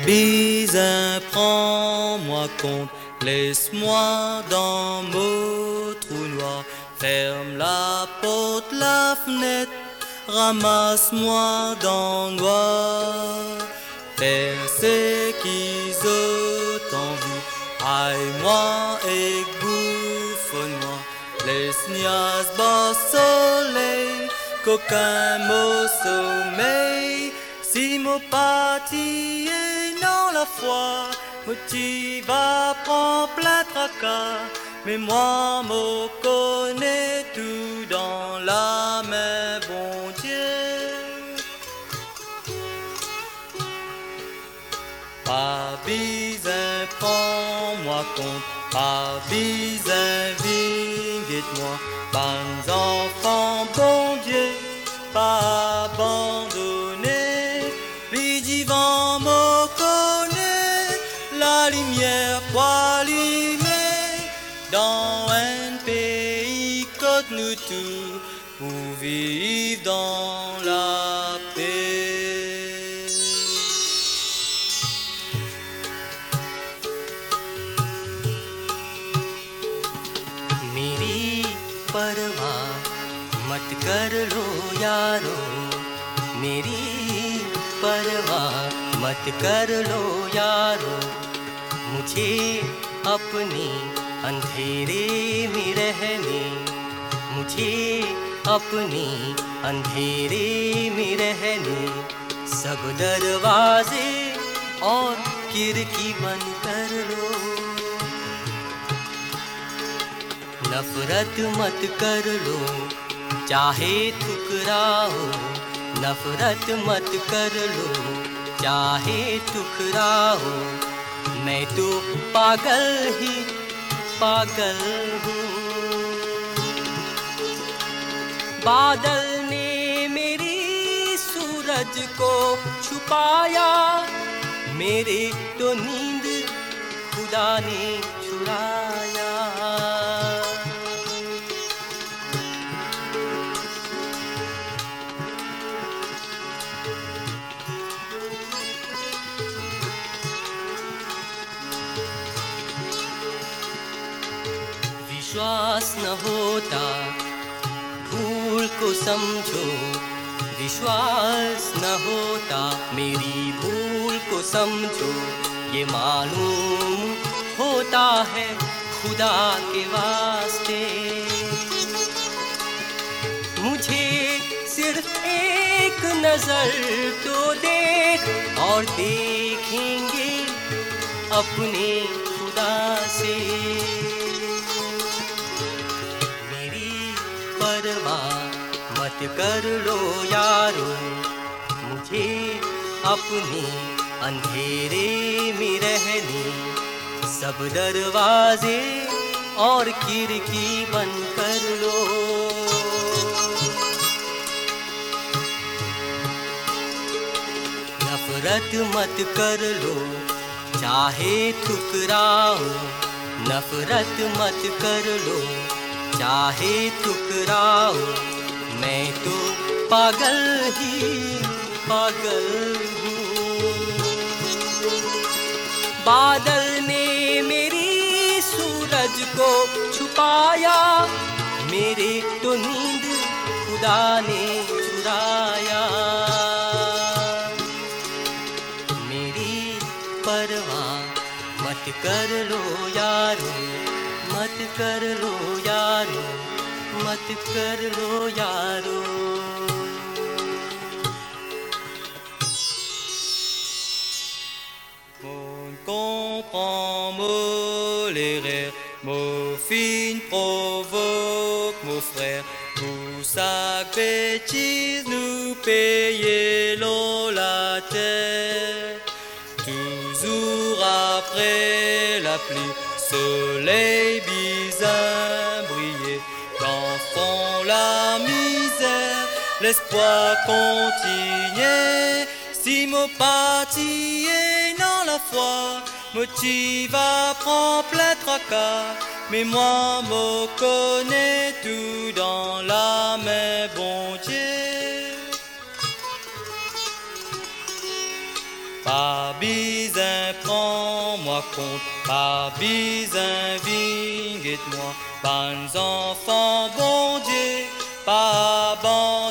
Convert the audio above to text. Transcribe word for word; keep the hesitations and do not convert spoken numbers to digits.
Bizin, prends-moi compte, laisse-moi dans mon trou noir. Ferme la porte, la fenêtre, ramasse-moi dans le noir. Faire ce qu'ils ont envie, aille-moi et bouffonne-moi. Les snias bas soleil, qu'aucun mot sommeil. Si mon parti est dans la foi, tu vas prendre plein tracas. Mais moi, me connais tout dans la main, bon Dieu. Pas bizin, prends-moi compte, pas bizin, vinguette-moi. Bonnes enfants, bon Dieu, pas abandonner. Les divans me connaissent, la lumière quoi allumer. Dans un pays comme nous tous, pour vivre dans la paix. मेरी परवाह मत कर लो यारो, मेरी परवाह मत कर लो यारो। मुझे अपने अंधेरे में रहने, मुझे अपने अंधेरे में रहने। सब दरवाजे और खिड़की बंद कर लो। नफरत मत कर लो, चाहे ठुकराओ। नफरत मत कर लो, चाहे ठुकराओ। मैं तो पागल ही पागल हूँ। बादल ने मेरी सूरज को छुपाया, मेरे तो नींद खुदा ने चुराया। विश्वास न होता भूल को समझो, विश्वास न होता मेरी भूल को समझो। ये मालूम होता है खुदा के वास्ते। मुझे सिर्फ एक नजर तो देख और देखेंगे अपने खुदा से। परवाह मत कर लो यारो, मुझे अपने अंधेरे में रहने। सब दरवाजे और खिड़की बंद कर लो। नफरत मत कर लो, चाहे ठुकराओ। नफरत मत कर लो, चाहे ठुकराओ। मैं तो पागल ही पागल हूँ। बादल ने मेरी सूरज को छुपाया, मेरे तो नींद खुदा ने चुराया। मेरी परवाह मत कर लो यारो, मत कर लो यारो, मत कर लो यारो। Mon comprend, mon les rires, mon fin provoque, mon frère. Pour sa bêtise nous payer l'eau la terre. Toujours après la pluie, soleil bizarre briller. D'enfant la misère, l'espoir continue. Si mon parti est dans la foi, motive à prendre plein tracas. Mais moi, me connais tout dans la main, bon Dieu. Pas bisin, prends-moi compte, pas bisin, vinguette-moi, bonnes enfants, bon Dieu, pas bon